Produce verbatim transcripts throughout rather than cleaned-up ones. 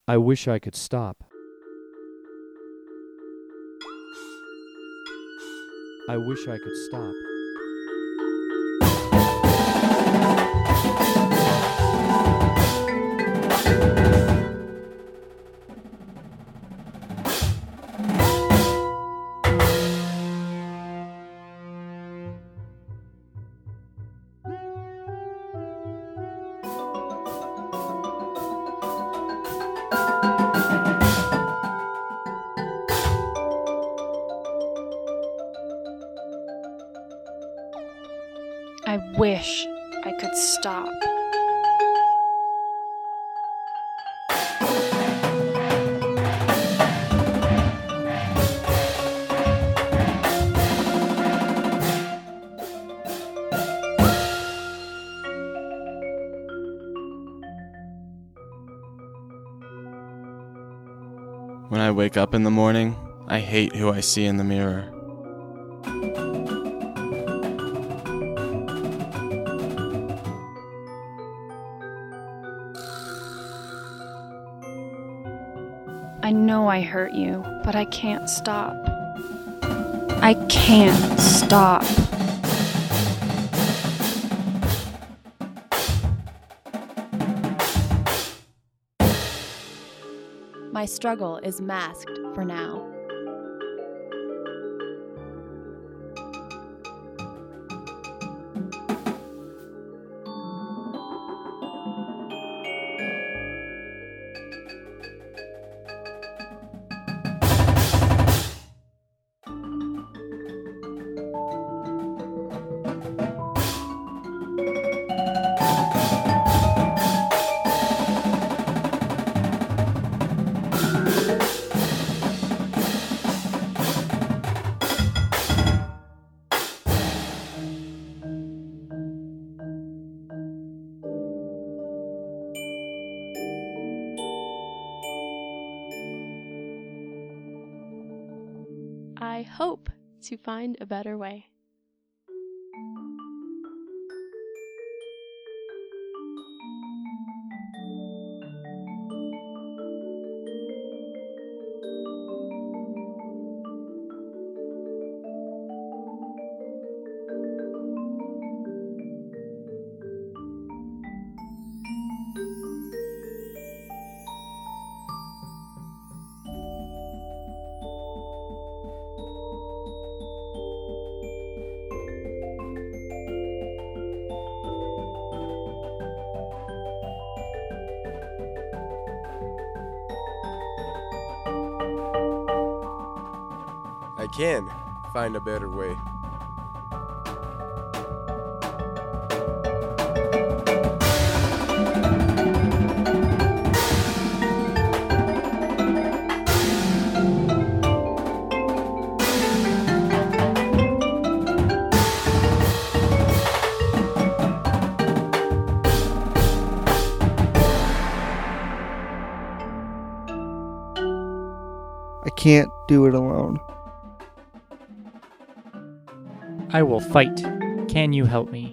I wish I could stop. I wish I could stop. I wish I could stop. When I wake up in the morning, I hate who I see in the mirror. I know I hurt you, but I can't stop. I can't stop. My struggle is masked for now. I hope to find a better way. I can find a better way. I can't do it alone. I will fight. Can you help me?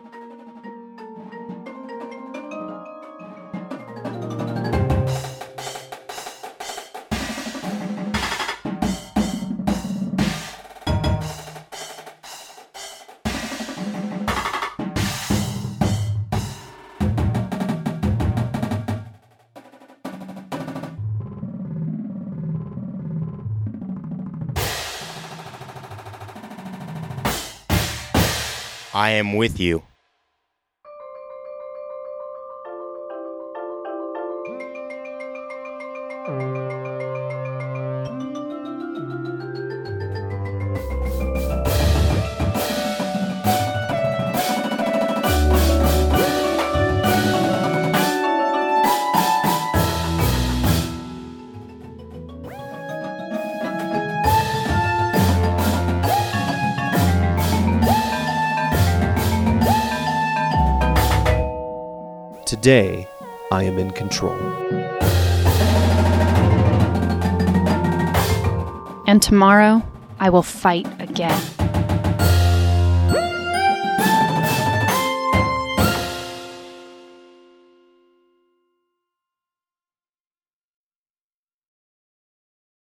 I am with you. Today, I am in control. And tomorrow, I will fight again.